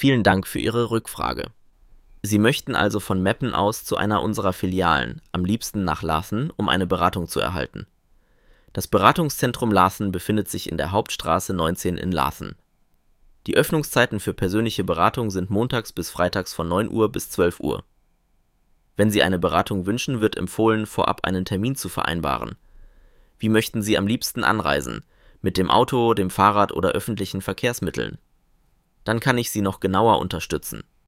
Vielen Dank für Ihre Rückfrage. Sie möchten also von Meppen aus zu einer unserer Filialen, am liebsten nach Laaßen, um eine Beratung zu erhalten. Das Beratungszentrum Laaßen befindet sich in der Hauptstraße 19 in Laaßen. Die Öffnungszeiten für persönliche Beratung sind montags bis freitags von 9 Uhr bis 12 Uhr. Wenn Sie eine Beratung wünschen, wird empfohlen, vorab einen Termin zu vereinbaren. Wie möchten Sie am liebsten anreisen? Mit dem Auto, dem Fahrrad oder öffentlichen Verkehrsmitteln? Dann kann ich Sie noch genauer unterstützen.